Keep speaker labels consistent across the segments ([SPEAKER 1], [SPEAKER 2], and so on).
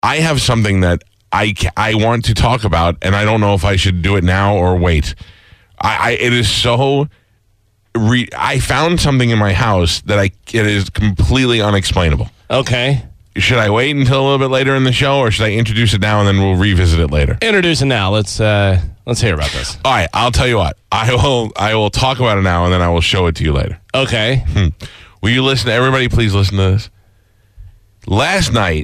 [SPEAKER 1] I have something that I want to talk about, and I don't know if I should do it now or wait. It is so. I found something in my house that it is completely unexplainable.
[SPEAKER 2] Okay.
[SPEAKER 1] Should I wait until a little bit later in the show, or should I introduce it now and then we'll revisit it later?
[SPEAKER 2] Introduce it now. Let's hear about this.
[SPEAKER 1] All right, I'll tell you what. I will talk about it now, and then I will show it to you later.
[SPEAKER 2] Okay.
[SPEAKER 1] Will you listen? Everybody, please listen to this. Last night,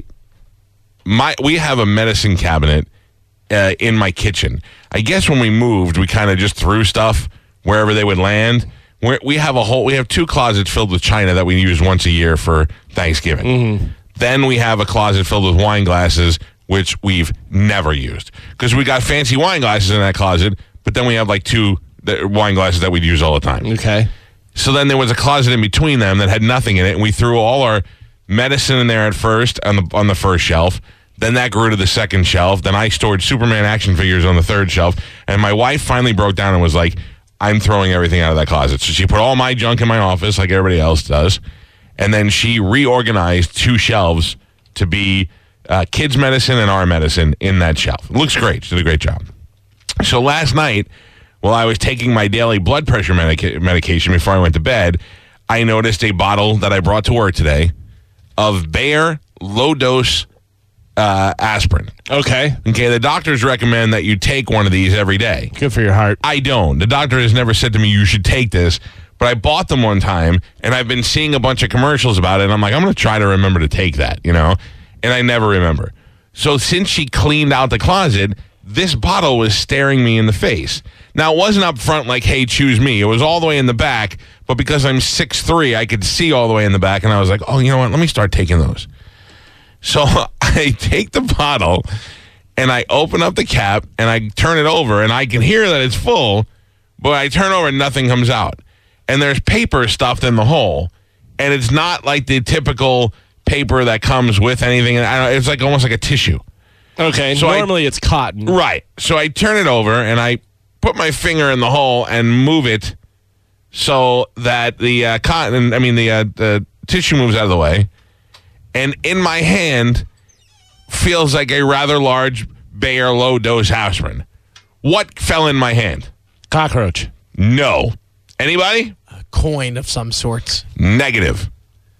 [SPEAKER 1] we have a medicine cabinet in my kitchen. I guess when we moved, we kind of just threw stuff wherever they would land. We have 2 closets filled with china that we use once a year for Thanksgiving. Mm-hmm. Then we have a closet filled with wine glasses, which we've never used because we got fancy wine glasses in that closet. But then we have like 2 wine glasses that we'd use all the time.
[SPEAKER 2] Okay.
[SPEAKER 1] So then there was a closet in between them that had nothing in it, and we threw all our medicine in there at first on the first shelf. Then that grew to the second shelf. Then I stored Superman action figures on the third shelf. And my wife finally broke down and was like, I'm throwing everything out of that closet. So she put all my junk in my office like everybody else does. And then she reorganized 2 shelves to be kids' medicine and our medicine in that shelf. It looks great. She did a great job. So last night, while I was taking my daily blood pressure medication before I went to bed, I noticed a bottle that I brought to work today of Bayer low-dose aspirin.
[SPEAKER 2] Okay.
[SPEAKER 1] The doctors recommend that you take one of these every day.
[SPEAKER 2] Good for your heart.
[SPEAKER 1] I don't. The doctor has never said to me, you should take this. But I bought them one time, and I've been seeing a bunch of commercials about it, and I'm like, I'm going to try to remember to take that, And I never remember. So since she cleaned out the closet, this bottle was staring me in the face. Now, it wasn't up front like, hey, choose me. It was all the way in the back, but because I'm 6'3", I could see all the way in the back, and I was like, oh, you know what? Let me start taking those. So I take the bottle, and I open up the cap, and I turn it over, and I can hear that it's full, but I turn over and nothing comes out. And there's paper stuffed in the hole, and it's not like the typical paper that comes with anything. It's like almost like a tissue.
[SPEAKER 2] Okay, so normally it's cotton.
[SPEAKER 1] Right. So I turn it over, and I put my finger in the hole and move it so that the the tissue moves out of the way. And in my hand feels like a rather large Bayer low-dose aspirin. What fell in my hand?
[SPEAKER 2] Cockroach.
[SPEAKER 1] No. Anybody?
[SPEAKER 3] A coin of some sorts.
[SPEAKER 1] Negative.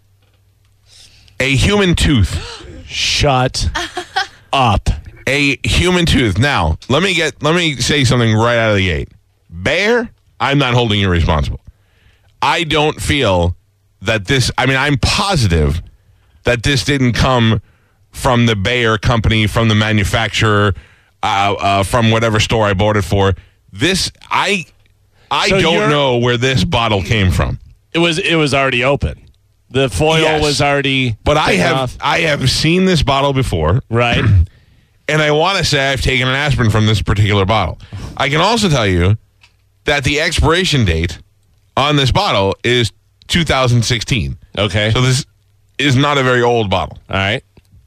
[SPEAKER 1] A human tooth.
[SPEAKER 2] Shut up.
[SPEAKER 1] A human tooth. Now, let me say something right out of the gate. Bayer, I'm not holding you responsible. I don't feel that I'm positive that this didn't come from the Bayer company, from the manufacturer, from whatever store I bought it for. I don't know where this bottle came from.
[SPEAKER 2] It was already open. The foil was already.
[SPEAKER 1] But I have seen this bottle before,
[SPEAKER 2] right?
[SPEAKER 1] And I want to say I've taken an aspirin from this particular bottle. I can also tell you that the expiration date on this bottle is 2016.
[SPEAKER 2] Okay,
[SPEAKER 1] so this is not a very old bottle.
[SPEAKER 2] All right.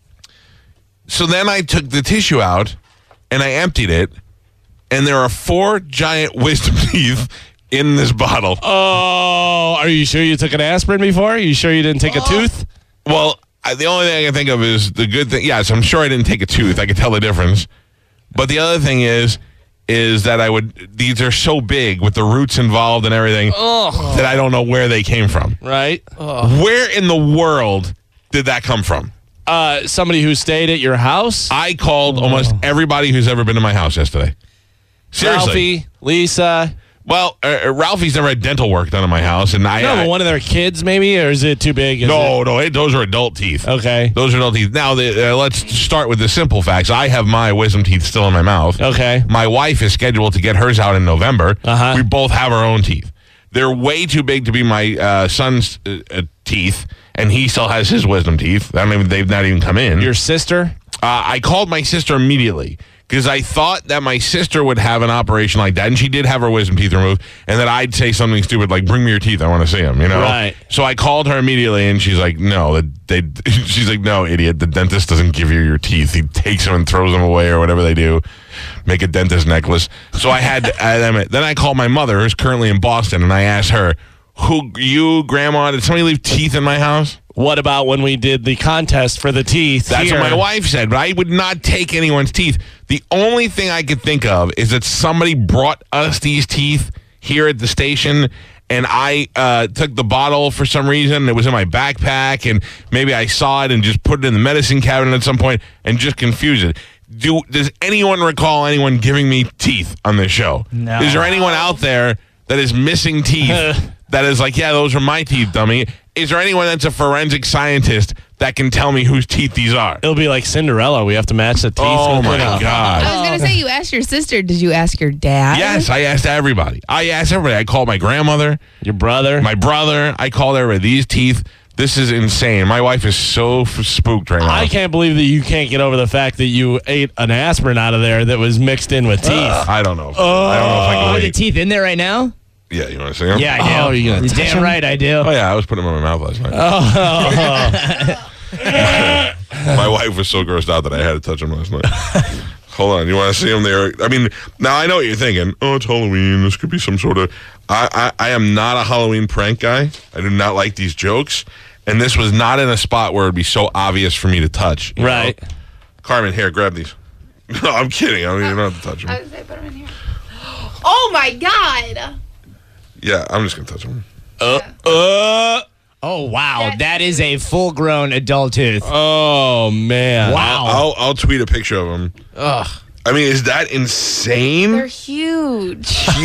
[SPEAKER 1] So then I took the tissue out and I emptied it. And there are 4 giant wisdom teeth in this bottle.
[SPEAKER 2] Oh, are you sure you took an aspirin before? Are you sure you didn't take a tooth?
[SPEAKER 1] Well, the only thing I can think of is the good thing. Yes, I'm sure I didn't take a tooth. I could tell the difference. But the other thing is that these are so big with the roots involved and everything that I don't know where they came from.
[SPEAKER 2] Right.
[SPEAKER 1] Where in the world did that come from?
[SPEAKER 2] Somebody who stayed at your house?
[SPEAKER 1] I called almost everybody who's ever been to my house yesterday. Seriously.
[SPEAKER 2] Ralphie, Lisa.
[SPEAKER 1] Well, Ralphie's never had dental work done in my house, and
[SPEAKER 2] but one of their kids, maybe, or is it too big?
[SPEAKER 1] No, those are adult teeth.
[SPEAKER 2] Okay,
[SPEAKER 1] those are adult teeth. Now, let's start with the simple facts. I have my wisdom teeth still in my mouth.
[SPEAKER 2] Okay,
[SPEAKER 1] my wife is scheduled to get hers out in November.
[SPEAKER 2] Uh-huh.
[SPEAKER 1] We both have our own teeth. They're way too big to be my son's teeth, and he still has his wisdom teeth. I mean, they've not even come in.
[SPEAKER 2] Your sister?
[SPEAKER 1] I called my sister immediately, because I thought that my sister would have an operation like that, and she did have her wisdom teeth removed, and that I'd say something stupid like, bring me your teeth, I want to see them,
[SPEAKER 2] Right.
[SPEAKER 1] So I called her immediately, and she's like, no, she's like, no, idiot, the dentist doesn't give you your teeth. He takes them and throws them away or whatever they do. Make a dentist necklace. So I had to, then I called my mother, who's currently in Boston, and I asked her, Grandma, did somebody leave teeth in my house?
[SPEAKER 2] What about when we did the contest for the teeth?
[SPEAKER 1] That's
[SPEAKER 2] here?
[SPEAKER 1] what my wife said, but I would not take anyone's teeth. The only thing I could think of is that somebody brought us these teeth here at the station, and I took the bottle for some reason. It was in my backpack, and maybe I saw it and just put it in the medicine cabinet at some point and just confused it. Does anyone recall anyone giving me teeth on this show?
[SPEAKER 4] No.
[SPEAKER 1] Is there anyone out there that is missing teeth that is like, yeah, those are my teeth, dummy? Is there anyone that's a forensic scientist that can tell me whose teeth these are?
[SPEAKER 2] It'll be like Cinderella. We have to match the teeth.
[SPEAKER 1] Oh, my
[SPEAKER 5] I
[SPEAKER 1] God.
[SPEAKER 5] was going to say, you asked your sister. Did you ask your dad?
[SPEAKER 1] Yes, I asked everybody. I called my grandmother,
[SPEAKER 2] Your brother.
[SPEAKER 1] my brother. I called everybody. These teeth, this is insane. My wife is so spooked right now.
[SPEAKER 2] I can't believe that you can't get over the fact that you ate an aspirin out of there that was mixed in with teeth.
[SPEAKER 1] I don't know. I don't know if I can
[SPEAKER 4] Are the
[SPEAKER 1] wait.
[SPEAKER 4] teeth in there right now?
[SPEAKER 1] Yeah, you want to see them?
[SPEAKER 4] Yeah, I do.
[SPEAKER 2] Oh, you gonna
[SPEAKER 4] You're
[SPEAKER 2] touch
[SPEAKER 4] damn
[SPEAKER 2] 'em?
[SPEAKER 4] right I do.
[SPEAKER 1] Oh, yeah, I was putting them in my mouth last night. My wife was so grossed out that I had to touch them last night. Hold on. You want to see them there? I mean, now I know what you're thinking. Oh, it's Halloween. This could be some sort of... I am not a Halloween prank guy. I do not like these jokes. And this was not in a spot where it would be so obvious for me to touch. you
[SPEAKER 2] Right.
[SPEAKER 1] know? Carmen, here, grab these. No, I'm kidding. I don't even have to touch
[SPEAKER 5] I
[SPEAKER 1] them.
[SPEAKER 5] was going to say, put them in here. Oh, my God.
[SPEAKER 1] Yeah, I'm just going to touch them.
[SPEAKER 4] Oh, wow. That is a full-grown adult tooth.
[SPEAKER 2] Oh, man.
[SPEAKER 4] Wow.
[SPEAKER 1] I'll tweet a picture of them.
[SPEAKER 3] Ugh.
[SPEAKER 1] I mean, is that insane?
[SPEAKER 5] They're huge.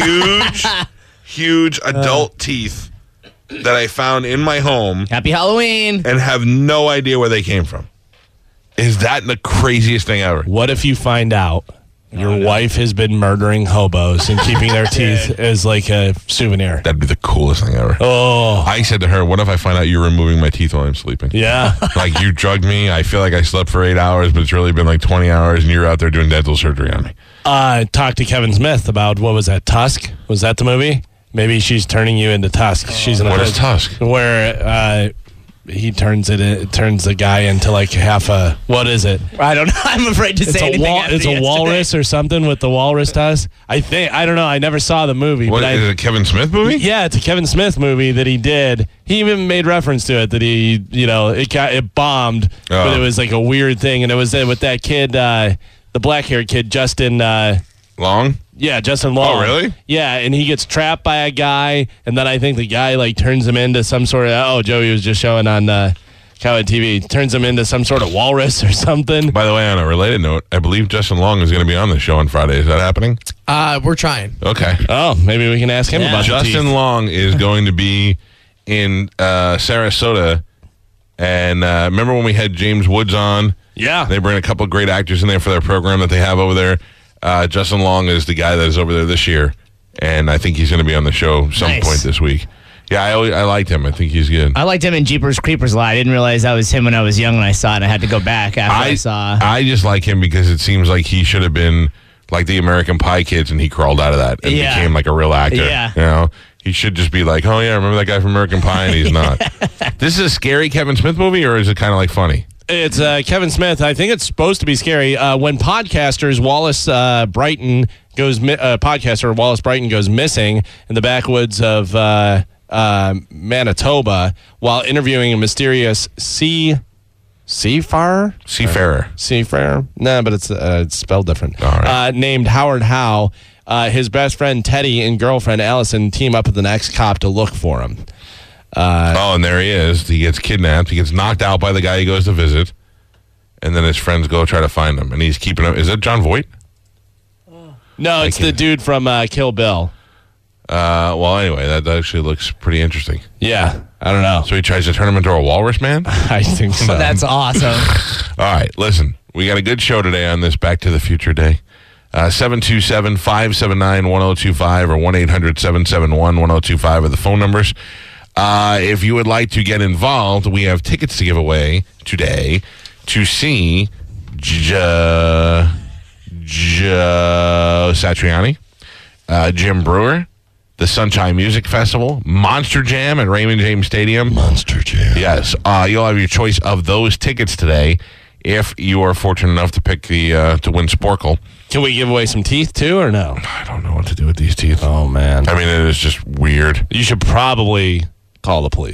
[SPEAKER 1] Huge adult teeth that I found in my home
[SPEAKER 4] Happy Halloween.
[SPEAKER 1] and have no idea where they came from. Is that the craziest thing ever?
[SPEAKER 2] What if you find out your wife has been murdering hobos and keeping their teeth as like a souvenir?
[SPEAKER 1] That'd be the coolest thing ever.
[SPEAKER 2] Oh,
[SPEAKER 1] I said to her, what if I find out you're removing my teeth while I'm sleeping?
[SPEAKER 2] yeah.
[SPEAKER 1] Like, you drugged me. I feel like I slept for 8 hours, but it's really been like 20 hours, and you're out there doing dental surgery on me.
[SPEAKER 2] Talked to Kevin Smith about, what was that, Tusk? Was that the movie? Maybe she's turning you into Tusk. She's in
[SPEAKER 1] What is Tusk?
[SPEAKER 2] Where he turns the guy into like half a, what is it?
[SPEAKER 4] I don't know. I'm afraid to
[SPEAKER 2] It's
[SPEAKER 4] say
[SPEAKER 2] a
[SPEAKER 4] anything. after
[SPEAKER 2] it's a
[SPEAKER 4] yesterday.
[SPEAKER 2] walrus or something with the walrus tusk. I don't know. I never saw the movie.
[SPEAKER 1] What,
[SPEAKER 2] but
[SPEAKER 1] is it a Kevin Smith movie?
[SPEAKER 2] Yeah, it's a Kevin Smith movie that he did. He even made reference to it that it bombed, but it was like a weird thing, and it was with that kid, the black-haired kid, Justin.
[SPEAKER 1] Long?
[SPEAKER 2] Yeah, Justin Long.
[SPEAKER 1] Oh, really?
[SPEAKER 2] Yeah, and he gets trapped by a guy, and then I think the guy like turns him into some sort of. Oh, Joey was just showing on Cowan TV. Turns him into some sort of walrus or something.
[SPEAKER 1] By the way, on a related note, I believe Justin Long is going to be on the show on Friday. Is that happening?
[SPEAKER 3] We're trying.
[SPEAKER 1] Okay.
[SPEAKER 2] Oh, maybe we can ask him about the
[SPEAKER 1] Justin
[SPEAKER 2] teeth.
[SPEAKER 1] Long is going to be in Sarasota. And remember when we had James Woods on?
[SPEAKER 2] Yeah.
[SPEAKER 1] They bring a couple of great actors in there for their program that they have over there. Justin Long is the guy that is over there this year. And I think he's going to be on the show some
[SPEAKER 4] Nice.
[SPEAKER 1] point this week. Yeah, I liked him. I think he's good.
[SPEAKER 4] I liked him in Jeepers Creepers a lot. I didn't realize that was him when I was young when I saw it, and I had to go back after I saw.
[SPEAKER 1] I just like him because it seems like he should have been like the American Pie kids, and he crawled out of that and
[SPEAKER 4] Yeah.
[SPEAKER 1] became like a real actor.
[SPEAKER 4] Yeah.
[SPEAKER 1] You know, he should just be like, oh yeah, remember that guy from American Pie, and he's not. This is a scary Kevin Smith movie, or is it kind of like funny?
[SPEAKER 2] It's Kevin Smith. I think it's supposed to be scary. When podcasters Wallace Brighton goes podcaster Wallace Brighton goes missing in the backwoods of Manitoba while interviewing a mysterious seafarer. No, but it's spelled different.
[SPEAKER 1] All right.
[SPEAKER 2] Named Howard Howe. His best friend Teddy and girlfriend Allison team up with the next cop to look for him.
[SPEAKER 1] And there he is. He gets kidnapped. He gets knocked out by the guy he goes to visit, and then his friends go try to find him. And he's keeping him. Is that John Voight?
[SPEAKER 2] No, it's the dude from Kill Bill.
[SPEAKER 1] Well, anyway, that actually looks pretty interesting.
[SPEAKER 2] Yeah, I don't know.
[SPEAKER 1] So he tries to turn him into a walrus man?
[SPEAKER 2] I think so.
[SPEAKER 4] That's awesome.
[SPEAKER 1] All right, listen, we got a good show today on this Back to the Future Day. 727-579-1025 or 1-800-771-1025 are the phone numbers. If you would like to get involved, we have tickets to give away today to see Joe Satriani, Jim Brewer, the Sunshine Music Festival, Monster Jam at Raymond James Stadium.
[SPEAKER 2] Monster Jam.
[SPEAKER 1] Yes, you'll have your choice of those tickets today if you are fortunate enough to pick to win Sporkle.
[SPEAKER 2] Can we give away some teeth too, or no?
[SPEAKER 1] I don't know what to do with these teeth.
[SPEAKER 2] Oh man,
[SPEAKER 1] I mean, it is just weird.
[SPEAKER 2] you should probably call the police.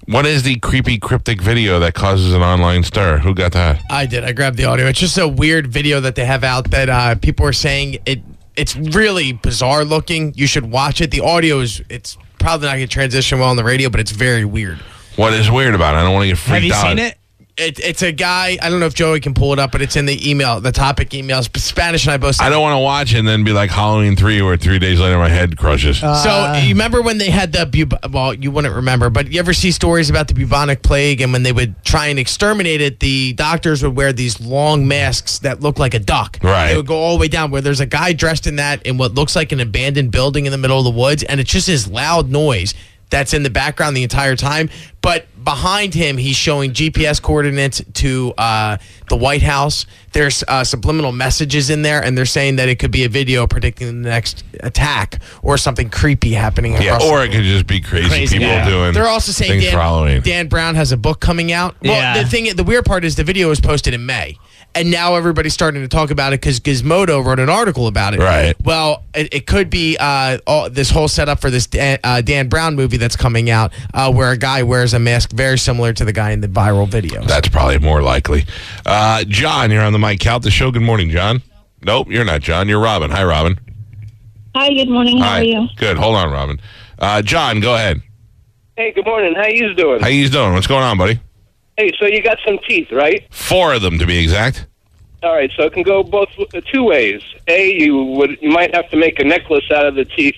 [SPEAKER 1] What is the creepy cryptic video that causes an online stir? Who got that?
[SPEAKER 3] I did. I grabbed the audio. It's just a weird video that they have out that people are saying it's really bizarre looking. You should watch it. The audio it's probably not going to transition well on the radio, but it's very weird.
[SPEAKER 1] What is weird about it? I don't want to get freaked out.
[SPEAKER 4] Have you seen it?
[SPEAKER 3] It's a guy. I don't know if Joey can pull it up, but it's in the email, the topic emails. Spanish and I both.
[SPEAKER 1] I don't want to watch it and then be like Halloween 3 where 3 days later my head crushes.
[SPEAKER 3] So you remember when they had well, you wouldn't remember, but you ever see stories about the bubonic plague, and when they would try and exterminate it, the doctors would wear these long masks that look like a duck.
[SPEAKER 1] Right.
[SPEAKER 3] They would go all the way down where there's a guy dressed in that in what looks like an abandoned building in the middle of the woods, and it's just this loud noise that's in the background the entire time. But behind him, he's showing GPS coordinates to the White House. There's subliminal messages in there, and they're saying that it could be a video predicting the next attack or something creepy happening across the
[SPEAKER 1] or
[SPEAKER 3] world.
[SPEAKER 1] it could just be crazy people doing
[SPEAKER 3] They're also saying
[SPEAKER 1] things for Halloween.
[SPEAKER 3] Dan Brown has a book coming out. Well, the weird part is the video was posted in May. And now everybody's starting to talk about it because Gizmodo wrote an article about it.
[SPEAKER 1] Right.
[SPEAKER 3] Well, it could be this whole setup for this Dan Brown movie that's coming out where a guy wears a mask very similar to the guy in the viral video.
[SPEAKER 1] That's probably more likely. John, you're on the Mike Calta show. Good morning, John. Nope, you're not John. You're Robin. Hi, Robin.
[SPEAKER 6] Hi, good morning. How
[SPEAKER 1] Hi.
[SPEAKER 6] are you?
[SPEAKER 1] Good. Hold on, Robin. John, go ahead.
[SPEAKER 7] Hey, good morning. How you doing?
[SPEAKER 1] How you doing? What's going on, buddy?
[SPEAKER 7] Hey, so you got some teeth, right?
[SPEAKER 1] 4 of them, to be exact.
[SPEAKER 7] All right, so it can go both 2 ways. You might have to make a necklace out of the teeth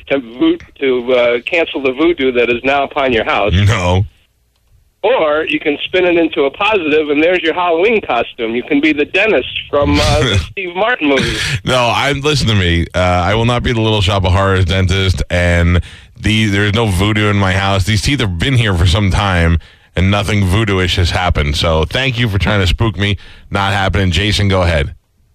[SPEAKER 7] to cancel the voodoo that is now upon your house.
[SPEAKER 1] No.
[SPEAKER 7] Or you can spin it into a positive, and there's your Halloween costume. You can be the dentist from the Steve Martin movie.
[SPEAKER 1] No, listen to me. I will not be the Little Shop of Horrors dentist, and there's no voodoo in my house. These teeth have been here for some time, and nothing voodoo-ish has happened. So thank you for trying to spook me. Not happening. Jason, go ahead.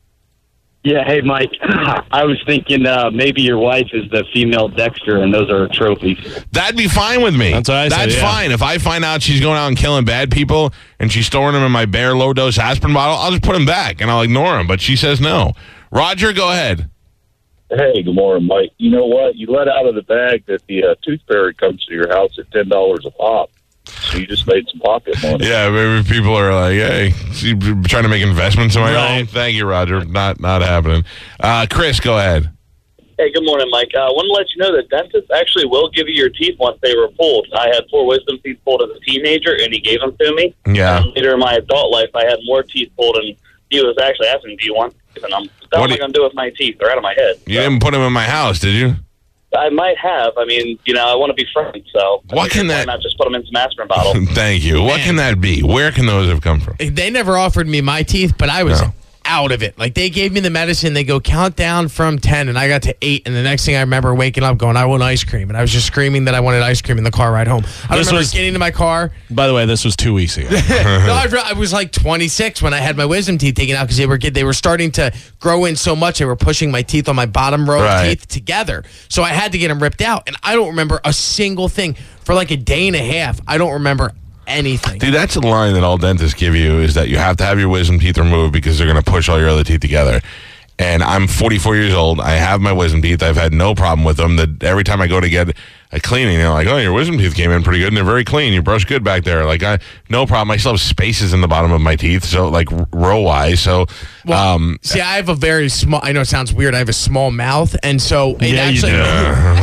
[SPEAKER 8] Yeah, hey, Mike. I was thinking maybe your wife is the female Dexter, and those are trophies.
[SPEAKER 1] That'd be fine with me.
[SPEAKER 2] That's what I said,
[SPEAKER 1] That's
[SPEAKER 2] yeah.
[SPEAKER 1] fine. If I find out she's going out and killing bad people and she's storing them in my Bear low-dose aspirin bottle, I'll just put them back and I'll ignore them. But she says no. Roger, go ahead.
[SPEAKER 9] Hey, good morning, Mike. You know what? You let out of the bag that the tooth fairy comes to your house at $10 a pop. So you just made some pocket money.
[SPEAKER 1] Yeah, maybe people are like, hey, you trying to make investments in my
[SPEAKER 2] Right.
[SPEAKER 1] home? Thank you, Roger. Not happening. Chris, go ahead.
[SPEAKER 10] Hey, good morning, Mike. I want to let you know that dentists actually will give you your teeth once they were pulled. I had 4 wisdom teeth pulled as a teenager, and he gave them to me.
[SPEAKER 1] Yeah.
[SPEAKER 10] And later in my adult life, I had more teeth pulled, and he was actually asking, do you want teeth? And I'm, what am I going to do with my teeth? They're out of my head.
[SPEAKER 1] You didn't put them in my house, did you?
[SPEAKER 10] I might have. I mean, I want to be friends, so
[SPEAKER 1] What can
[SPEAKER 10] why
[SPEAKER 1] that-
[SPEAKER 10] not just put them in some aspirin bottle?
[SPEAKER 1] Thank you. What can that be? Where can those have come from?
[SPEAKER 3] They never offered me my teeth, but I was out of it. Like, they gave me the medicine. They go count down from 10, and I got to 8. And the next thing I remember waking up going, I want ice cream. And I was just screaming that I wanted ice cream in the car ride home. I remember getting into my car.
[SPEAKER 2] By the way, this was 2 weeks ago.
[SPEAKER 3] No, I was like 26 when I had my wisdom teeth taken out because they were starting to grow in so much. They were pushing my teeth on my bottom row of teeth together. So I had to get them ripped out. And I don't remember a single thing. For like a day and a half, I don't remember anything.
[SPEAKER 1] Dude, that's the line that all dentists give you is that you have to have your wisdom teeth removed because they're going to push all your other teeth together. And I'm 44 years old. I have my wisdom teeth. I've had no problem with them. That every time I go to get a cleaning, they're like, oh, your wisdom teeth came in pretty good and they're very clean. You brush good back there. Like, no problem. I still have spaces in the bottom of my teeth, so like row-wise. So,
[SPEAKER 3] see, I have a very small, I know it sounds weird, I have a small mouth, and so it actually,
[SPEAKER 1] you do.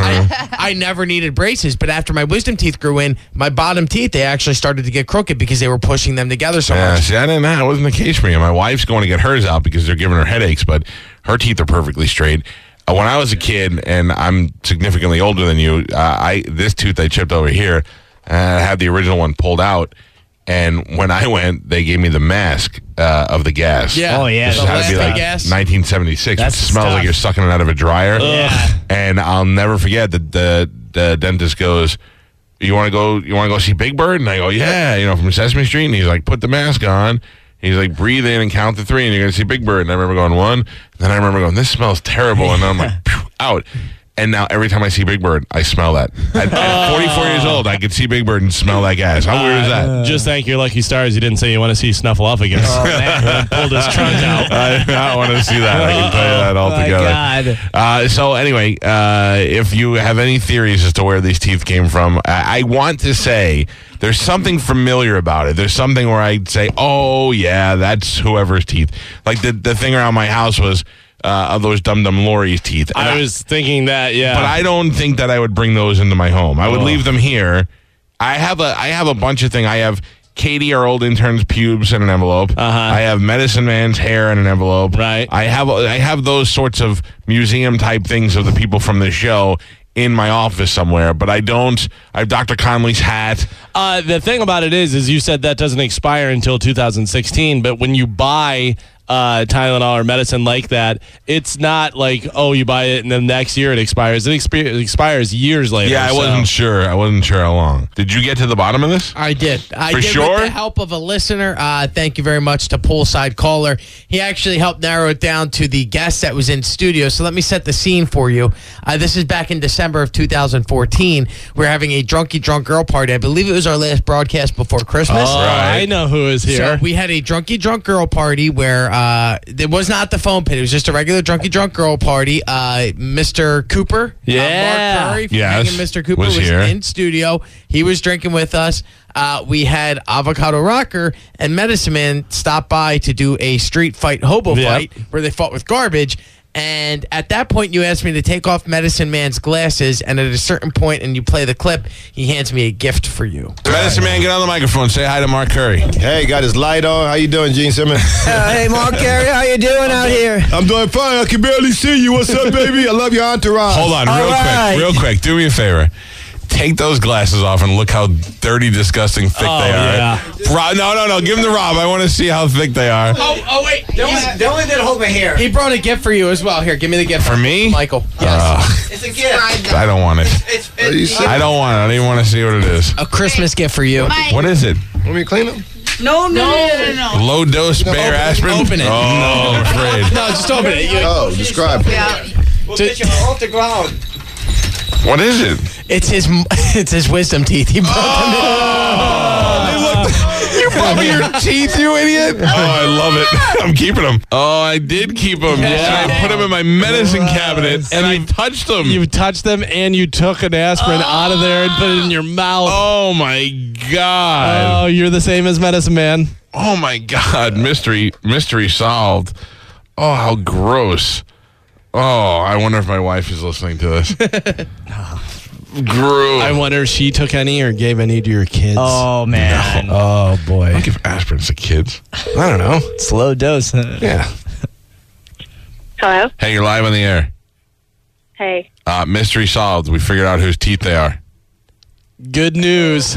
[SPEAKER 3] I never needed braces, but after my wisdom teeth grew in, my bottom teeth, they actually started to get crooked because they were pushing them together so much.
[SPEAKER 1] See, that wasn't the case for me. My wife's going to get hers out because they're giving her headaches, but her teeth are perfectly straight. When I was a kid, and I'm significantly older than you, this tooth I chipped over here, I had the original one pulled out, and when I went, they gave me the mask of the gas.
[SPEAKER 3] Yeah.
[SPEAKER 4] Oh, yeah.
[SPEAKER 1] This
[SPEAKER 4] The
[SPEAKER 1] had to be like
[SPEAKER 3] gas.
[SPEAKER 1] 1976.
[SPEAKER 4] That's
[SPEAKER 1] It smells
[SPEAKER 4] tough.
[SPEAKER 1] like you're sucking it out of a dryer.
[SPEAKER 4] Yeah.
[SPEAKER 1] And I'll never forget that the dentist goes, you want to go see Big Bird? And I go, yeah, from Sesame Street. And he's like, put the mask on. He's like, breathe in and count to 3, and you're going to see Big Bird. And I remember going 1. Then I remember going, this smells terrible. And then I'm like, phew, out. And now every time I see Big Bird, I smell that. At 44 years old, I could see Big Bird and smell that gas. How weird is that?
[SPEAKER 2] Just thank your lucky stars you didn't say you want to see Snuffleupagus.
[SPEAKER 4] Oh, man.
[SPEAKER 2] Pulled his trunk out.
[SPEAKER 1] I want to see that. I can tell you that altogether.
[SPEAKER 4] My God.
[SPEAKER 1] So anyway, if you have any theories as to where these teeth came from, I want to say there's something familiar about it. There's something where I'd say, oh, yeah, that's whoever's teeth. Like the thing around my house was of those Dum Dum Laurie's teeth. And
[SPEAKER 2] I was thinking that, yeah.
[SPEAKER 1] But I don't think that I would bring those into my home. I would leave them here. I have a bunch of things. I have Katie, our old intern's pubes in an envelope. I have Medicine Man's hair in an envelope.
[SPEAKER 2] Right.
[SPEAKER 1] I have those sorts of museum type things of the people from the show in my office somewhere, but I don't. I have Dr. Conley's hat.
[SPEAKER 2] The thing about it is you said that doesn't expire until 2016, but when you buy Tylenol or medicine like that, it's not like, oh, you buy it and then next year it expires. It expires years later.
[SPEAKER 1] Yeah, I wasn't sure. I wasn't sure how long. Did you get to the bottom of this?
[SPEAKER 3] I did. I
[SPEAKER 1] For
[SPEAKER 3] did
[SPEAKER 1] sure?
[SPEAKER 3] with the help of a listener. Thank you very much to Poolside Caller. He actually helped narrow it down to the guest that was in studio. So let me set the scene for you. This is back in December of 2014. We're having a drunky drunk girl party. I believe it was our last broadcast before Christmas.
[SPEAKER 2] Oh,
[SPEAKER 1] Right.
[SPEAKER 2] I know who is here.
[SPEAKER 3] So we had a drunky drunk girl party where it was not the foam pit. It was just a regular drunky drunk girl party. Mr. Cooper,
[SPEAKER 2] Yeah.
[SPEAKER 3] Mark Curry from
[SPEAKER 1] Yes,
[SPEAKER 3] Hangin' Mr. Cooper
[SPEAKER 1] was
[SPEAKER 3] was
[SPEAKER 1] here.
[SPEAKER 3] in studio. He was drinking with us. We had Avocado Rocker and Medicine Man stop by to do a street fight, hobo
[SPEAKER 2] Yep.
[SPEAKER 3] fight, where they fought with garbage. And at that point, you asked me to take off Medicine Man's glasses. And at a certain point, and you play the clip, he hands me a gift for you.
[SPEAKER 1] Medicine Man, get on the microphone. Say hi to Mark Curry.
[SPEAKER 11] Hey, got his light on. How you doing, Gene Simmons?
[SPEAKER 12] Hey, Mark Carey, how you doing out here?
[SPEAKER 11] I'm doing fine. I can barely see you. What's up, baby? I love your entourage.
[SPEAKER 1] Hold on,
[SPEAKER 12] All right.
[SPEAKER 1] real quick. Do me a favor. Take those glasses off and look how dirty, disgusting, thick they are.
[SPEAKER 2] yeah.
[SPEAKER 1] No. Give them to Rob. I want to see how thick they are.
[SPEAKER 3] Oh, wait.
[SPEAKER 12] The only that hold my hair.
[SPEAKER 3] He brought a gift for you as well. Here, give me the gift.
[SPEAKER 1] For me?
[SPEAKER 3] Michael. Yes.
[SPEAKER 12] It's a gift.
[SPEAKER 1] I don't want it.
[SPEAKER 12] It's
[SPEAKER 1] I don't want it. I don't even want to see what it is.
[SPEAKER 3] A Christmas gift for you.
[SPEAKER 1] What is it?
[SPEAKER 11] Want me to clean them?
[SPEAKER 5] No.
[SPEAKER 1] Low dose Bayer aspirin?
[SPEAKER 3] Open it.
[SPEAKER 1] Oh, I'm afraid.
[SPEAKER 3] No, just open it.
[SPEAKER 11] Oh, describe.
[SPEAKER 12] We'll get you off the ground.
[SPEAKER 1] What is it?
[SPEAKER 3] It's his wisdom teeth. He brought them
[SPEAKER 1] You brought me your teeth, you idiot. Oh, I love it. I'm keeping them. Oh, I did keep them. Yeah. I put them in my medicine cabinet, and I touched them.
[SPEAKER 2] You touched them and you took an aspirin out of there and put it in your mouth.
[SPEAKER 1] Oh, my God.
[SPEAKER 2] Oh, you're the same as Medicine Man.
[SPEAKER 1] Oh, my God. Mystery solved. Oh, how gross. Oh, I wonder if my wife is listening to this. Gross.
[SPEAKER 2] I wonder if she took any or gave any to your kids.
[SPEAKER 4] Oh, man.
[SPEAKER 2] Oh, boy.
[SPEAKER 1] I don't give aspirins to kids.
[SPEAKER 2] I don't know.
[SPEAKER 4] Slow dose.
[SPEAKER 2] Yeah.
[SPEAKER 6] Hello?
[SPEAKER 1] Hey, you're live on the air.
[SPEAKER 6] Hey.
[SPEAKER 1] Mystery solved. We figured out whose teeth they are.
[SPEAKER 2] Good news.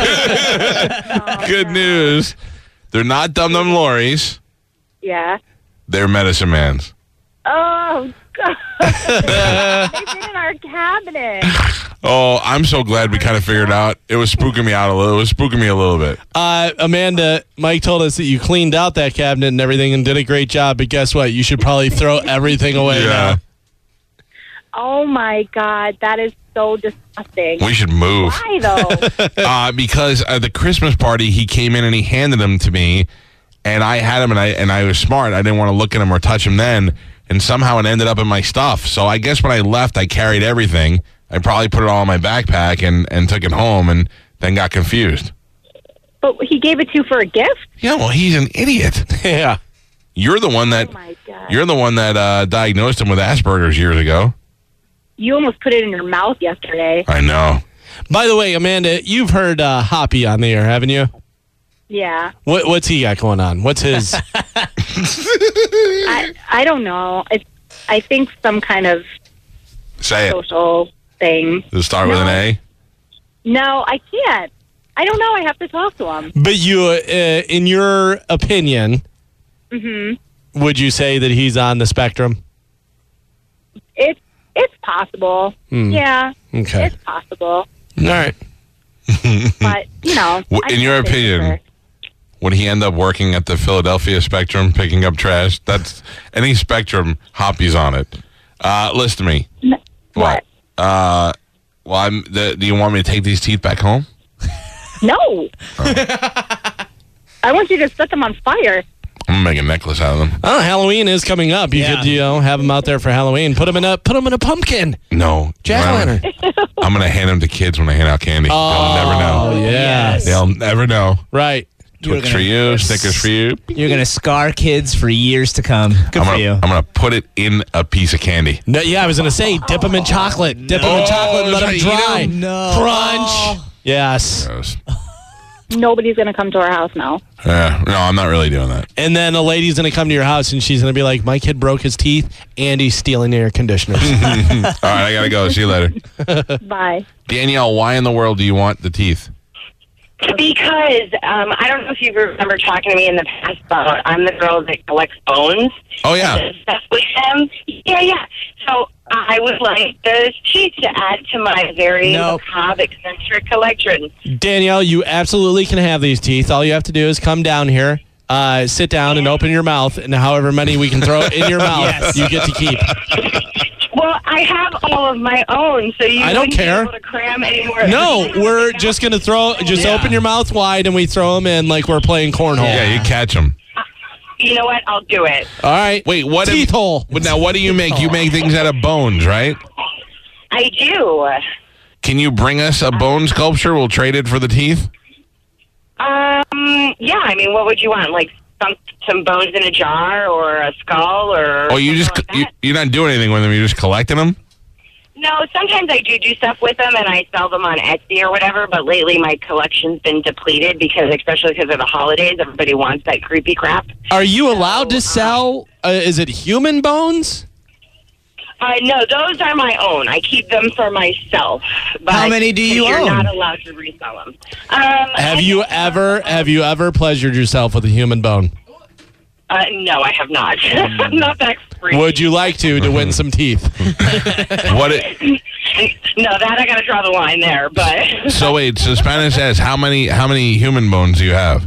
[SPEAKER 1] Good news. They're not Dum Dum Laurie's.
[SPEAKER 6] Yeah.
[SPEAKER 1] They're Medicine Man's.
[SPEAKER 6] Oh, God. They've been in our cabinet.
[SPEAKER 1] Oh, I'm so glad we kind of figured it out. It was spooking me out a little. It was spooking me a little bit.
[SPEAKER 2] Amanda, Mike told us that you cleaned out that cabinet and everything and did a great job, but guess what? You should probably throw everything away now.
[SPEAKER 6] Oh, my God. That is so disgusting.
[SPEAKER 1] We should move.
[SPEAKER 6] Why, though?
[SPEAKER 1] Because at the Christmas party, he came in and he handed them to me, and I had them, and I was smart. I didn't want to look at them or touch them then, and somehow it ended up in my stuff. So I guess when I left, I carried everything. I probably put it all in my backpack and took it home and then got confused.
[SPEAKER 6] But he gave it to you for a gift?
[SPEAKER 1] Yeah, well, he's an idiot.
[SPEAKER 2] Yeah.
[SPEAKER 1] You're the one that
[SPEAKER 6] Oh, my God.
[SPEAKER 1] you're the one that diagnosed him with Asperger's years ago.
[SPEAKER 6] You almost put it in your mouth yesterday.
[SPEAKER 1] I know.
[SPEAKER 2] By the way, Amanda, you've heard Hoppy on the air, haven't you?
[SPEAKER 6] Yeah.
[SPEAKER 2] What's he got going on? What's his...
[SPEAKER 6] I don't know. I think some kind of
[SPEAKER 1] Say it.
[SPEAKER 6] social thing.
[SPEAKER 1] Does it start with an A?
[SPEAKER 6] No, I can't. I don't know. I have to talk to him.
[SPEAKER 2] But you, in your opinion,
[SPEAKER 6] Mm-hmm.
[SPEAKER 2] would you say that he's on the spectrum?
[SPEAKER 6] It's possible. Yeah.
[SPEAKER 2] Okay.
[SPEAKER 6] It's possible.
[SPEAKER 2] All right.
[SPEAKER 6] But, you know. I
[SPEAKER 1] In your
[SPEAKER 6] can't say for
[SPEAKER 1] opinion,
[SPEAKER 6] sure.
[SPEAKER 1] would he end up working at the Philadelphia Spectrum picking up trash? That's any Spectrum, Hoppy's on it. Listen to me.
[SPEAKER 6] What?
[SPEAKER 1] Well, do you want me to take these teeth back home?
[SPEAKER 6] No. I want you to set them on fire.
[SPEAKER 1] I'm gonna make a necklace out of them.
[SPEAKER 2] Oh, Halloween is coming up. You could, have them out there for Halloween. Put them in a pumpkin.
[SPEAKER 1] No,
[SPEAKER 2] Jack-o'-lantern.
[SPEAKER 1] I'm gonna hand them to kids when I hand out candy. They'll never know.
[SPEAKER 2] Oh, yeah.
[SPEAKER 1] They'll never know.
[SPEAKER 2] Right.
[SPEAKER 1] Twix for you, Snickers for you.
[SPEAKER 4] You're going to scar kids for years to come. Good for you.
[SPEAKER 1] I'm gonna put it in a piece of candy.
[SPEAKER 2] No, yeah, I was going to say, dip them in chocolate. Dip them in chocolate and let them dry.
[SPEAKER 4] No.
[SPEAKER 2] Crunch. Yes.
[SPEAKER 1] Gross.
[SPEAKER 6] Nobody's going to come to our house now.
[SPEAKER 1] No, I'm not really doing that.
[SPEAKER 2] And then a lady's going to come to your house and she's going to be like, my kid broke his teeth and he's stealing air conditioners.
[SPEAKER 1] All right, I gotta go. See you later.
[SPEAKER 6] Bye.
[SPEAKER 1] Danielle, why in the world do you want the teeth?
[SPEAKER 13] Because I don't know if you remember talking to me in the past about I'm the girl that collects bones.
[SPEAKER 1] Oh, yeah.
[SPEAKER 13] Stuff with them. Yeah. So I would like those teeth to add to my very macabre, eccentric collection.
[SPEAKER 2] Danielle, you absolutely can have these teeth. All you have to do is come down here, sit down and open your mouth, and however many we can throw in your mouth, you get to keep.
[SPEAKER 13] Well, I have all of my own, so you
[SPEAKER 2] I don't
[SPEAKER 13] wouldn't
[SPEAKER 2] care.
[SPEAKER 13] be able to cram any more.
[SPEAKER 2] No, we're just going to open your mouth wide and we throw them in like we're playing cornhole.
[SPEAKER 1] Yeah, you catch them.
[SPEAKER 13] You know what? I'll do it.
[SPEAKER 2] All right.
[SPEAKER 1] Wait, what?
[SPEAKER 2] Teeth hole.
[SPEAKER 1] Now, what do you make? You make things out of bones, right?
[SPEAKER 13] I do.
[SPEAKER 1] Can you bring us a bone sculpture? We'll trade it for the teeth.
[SPEAKER 13] Yeah, I mean, what would you want? Like some bones in a jar or a skull or...
[SPEAKER 1] Oh, you're not doing anything with them. You're just collecting them?
[SPEAKER 13] No, sometimes I do stuff with them and I sell them on Etsy or whatever, but lately my collection's been depleted especially because of the holidays, everybody wants that creepy crap.
[SPEAKER 2] Are you allowed to sell, is it human bones?
[SPEAKER 13] No, those are my own. I keep them for myself. But
[SPEAKER 4] how many do you
[SPEAKER 13] you're
[SPEAKER 4] own?
[SPEAKER 13] You're not allowed to resell them.
[SPEAKER 2] Have you ever pleasured yourself with a human bone?
[SPEAKER 13] No, I have not. I'm not that free.
[SPEAKER 2] Would you like to win some teeth?
[SPEAKER 13] No, that I got to draw the line there. But
[SPEAKER 1] so wait, so Spanish says how many human bones do you have?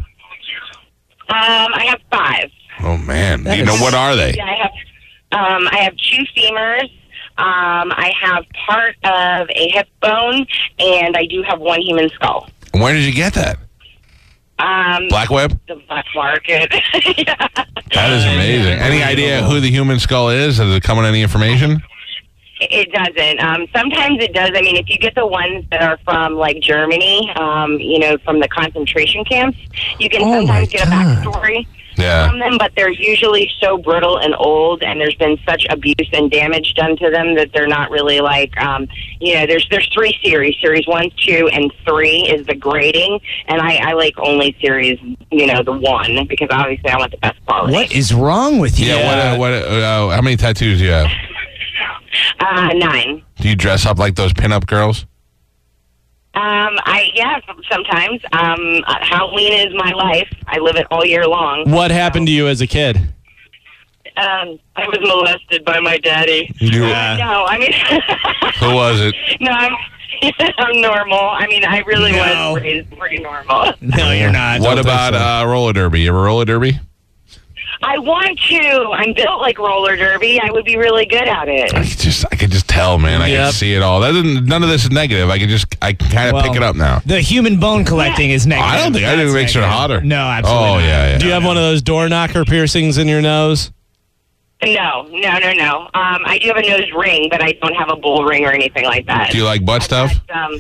[SPEAKER 13] I have 5.
[SPEAKER 1] Oh man, do you know what are they?
[SPEAKER 13] Yeah, I have 2 femurs. I have part of a hip bone, and I do have 1 human skull.
[SPEAKER 1] Where did you get that? Black Web?
[SPEAKER 13] The black market. Yeah.
[SPEAKER 1] That is amazing. Any idea who the human skull is? Does it come with any information?
[SPEAKER 13] It doesn't. Sometimes it does. I mean, if you get the ones that are from, like, Germany, from the concentration camps, you can sometimes get a backstory from them, but they're usually so brittle and old, and there's been such abuse and damage done to them that they're not really like, there's 3 series. Series 1, 2, and 3 is the grading, and I like only series, the 1, because obviously I want the best quality.
[SPEAKER 4] What is wrong with you?
[SPEAKER 1] Yeah, how many tattoos do you have?
[SPEAKER 13] 9.
[SPEAKER 1] Do you dress up like those pinup girls?
[SPEAKER 13] Sometimes. Halloween is my life. I live it all year long.
[SPEAKER 2] What happened to you as a kid?
[SPEAKER 13] I was molested by my daddy.
[SPEAKER 1] No,
[SPEAKER 13] I mean...
[SPEAKER 1] Who was it?
[SPEAKER 13] No, I'm normal. I mean, I really was raised pretty normal.
[SPEAKER 4] No, you're not.
[SPEAKER 1] What about roller derby? You ever roller derby?
[SPEAKER 13] I want to. I'm built like roller derby. I would be really good at it.
[SPEAKER 1] I could just tell, man. I can see it all. None of this is negative. I can kind of pick it up now.
[SPEAKER 4] The human bone collecting is negative.
[SPEAKER 1] I don't think it makes it hotter.
[SPEAKER 4] No, absolutely not.
[SPEAKER 1] Yeah.
[SPEAKER 2] Do you have one of those door knocker piercings in your nose?
[SPEAKER 13] No. I do have a nose ring, but I don't have a bull ring or anything like that.
[SPEAKER 1] Do you like butt stuff?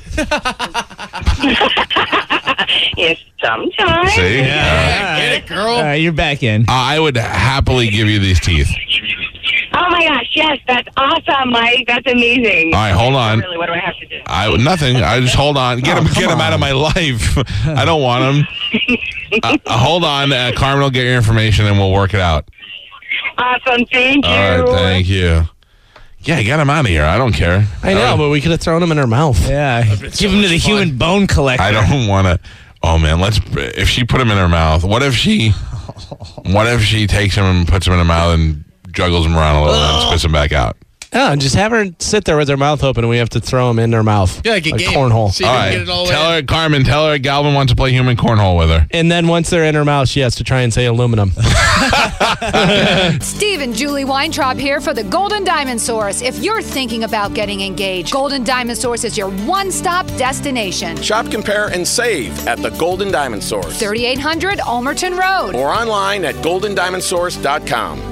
[SPEAKER 13] Yes, sometimes.
[SPEAKER 1] See?
[SPEAKER 3] Yeah. Get it, girl.
[SPEAKER 4] You're back in.
[SPEAKER 1] I would happily give you these teeth.
[SPEAKER 13] Oh my gosh, yes, that's awesome, Mike. That's amazing.
[SPEAKER 1] All right, hold on.
[SPEAKER 13] Really, what do I have to do?
[SPEAKER 1] Nothing. I just hold on. Get him out of my life. I don't want him. Hold on. Carmen will get your information and we'll work it out.
[SPEAKER 13] Awesome, thank you.
[SPEAKER 1] All right, thank you. Yeah, get him out of here. I don't care.
[SPEAKER 2] I know, but we could have thrown him in her mouth.
[SPEAKER 4] Yeah, give him to the human bone collector.
[SPEAKER 1] I don't want to. Oh man, if she put him in her mouth, what if she takes him and puts him in her mouth and juggles him around a little and spits him back out?
[SPEAKER 2] Oh, just have her sit there with her mouth open, and we have to throw them in her mouth.
[SPEAKER 3] Yeah, like a game.
[SPEAKER 2] cornhole.
[SPEAKER 3] See if
[SPEAKER 1] All
[SPEAKER 3] we can
[SPEAKER 1] right.
[SPEAKER 3] get it all
[SPEAKER 1] Tell
[SPEAKER 3] in.
[SPEAKER 1] her, Carmen, tell her Galvin wants to play human cornhole with her.
[SPEAKER 2] And then once they're in her mouth, she has to try and say aluminum.
[SPEAKER 14] Steve and Julie Weintraub here for the Golden Diamond Source. If you're thinking about getting engaged, Golden Diamond Source is your one-stop destination.
[SPEAKER 15] Shop, compare, and save at the Golden Diamond Source.
[SPEAKER 14] 3800 Almerton Road.
[SPEAKER 15] Or online at goldendiamondsource.com.